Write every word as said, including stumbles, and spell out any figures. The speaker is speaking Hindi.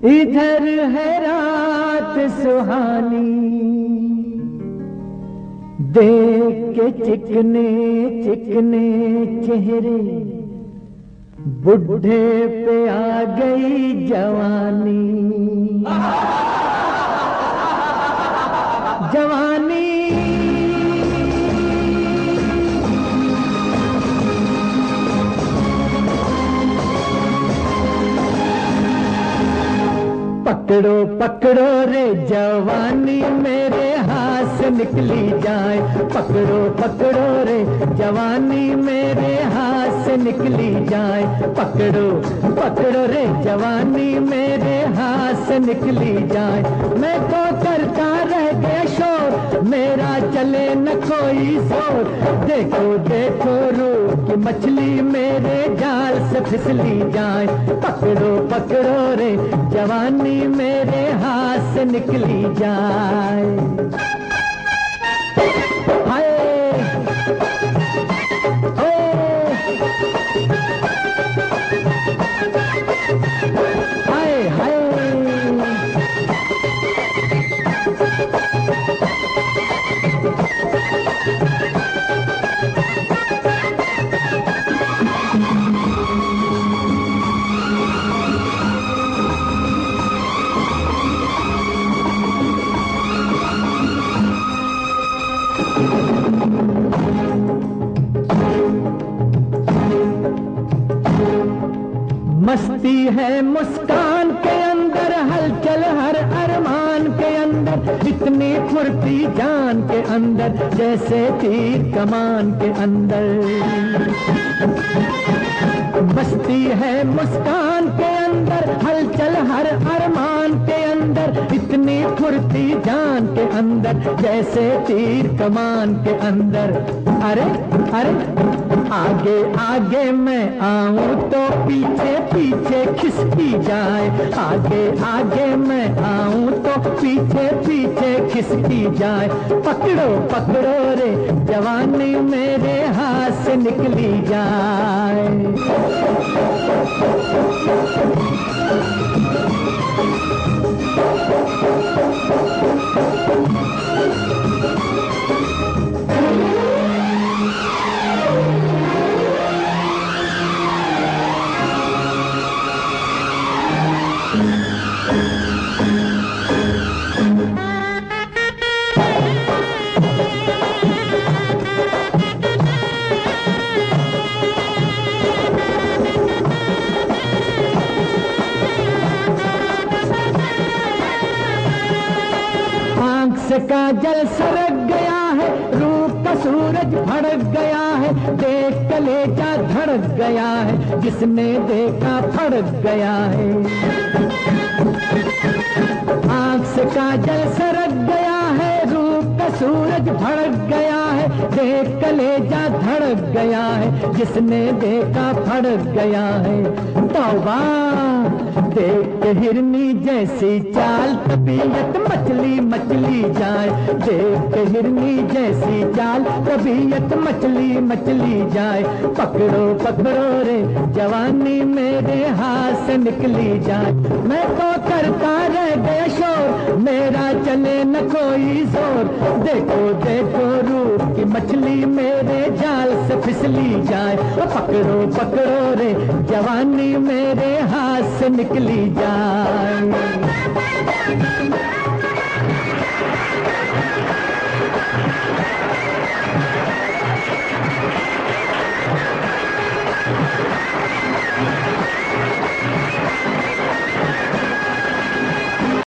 इधर है रात सुहानी, देख के चिकने चिकने चेहरे, बुढ़े पे आ गई जवानी। जवानी पकड़ो पकड़ो रे जवानी मेरे हाथ से निकली जाए, पकड़ो पकड़ो रे जवानी मेरे हाथ से निकली जाए, पकड़ो पकड़ो रे जवानी मेरे हाथ से निकली जाए। मैं तो करता रह गया शोर, मेरा चले न कोई जोर, देखो देखो रूह की मछली मेरे जाल से फिसली जाए, पकड़ो पकड़ो रे जवानी मेरे हाथ से निकली जाए। हाय ओ हाय हाय मस्ती है मुस्कान के अंदर, हलचल हर अरमान के अंदर, इतनी फुर्ती जान के अंदर जैसे तीर कमान के अंदर। मस्ती है मुस्कान के अंदर, हलचल हर अरमान के अंदर, इतनी फुर्ती जान के अंदर जैसे तीर कमान के अंदर। अरे अरे आगे आगे मैं आऊं तो पीछे पीछे खिसकी जाए, आगे आगे मैं आऊं तो पीछे पीछे खिसकी जाए, पकड़ो पकड़ो रे जवानी मेरे हाथ से निकली जाए। से काजल सरक गया है, रूप का सूरज भड़क गया है, देख कलेजा धड़क गया है, जिसने देखा फड़क गया है। आँख से काजल सरक गया है, रूप का सूरज भड़क गया है, देख कलेजा धड़क गया है, जिसने देखा फड़क गया है। तौबा देख के हिरनी जैसी चाल, तबीयत मचली मचली जाए, देख के हिरनी जैसी चाल, तबीयत मचली मचली जाए, पकड़ो पकड़ो रे जवानी मेरे हाथ से निकली जाए। मैं तो करता रह गया शोर, मेरा चले न कोई जोर, देखो देखो रूह की मछली मेरे जाल से फिसली जाए, पकड़ो पकड़ो रे जवानी मेरे हाथ से निकली जाए। Thank you.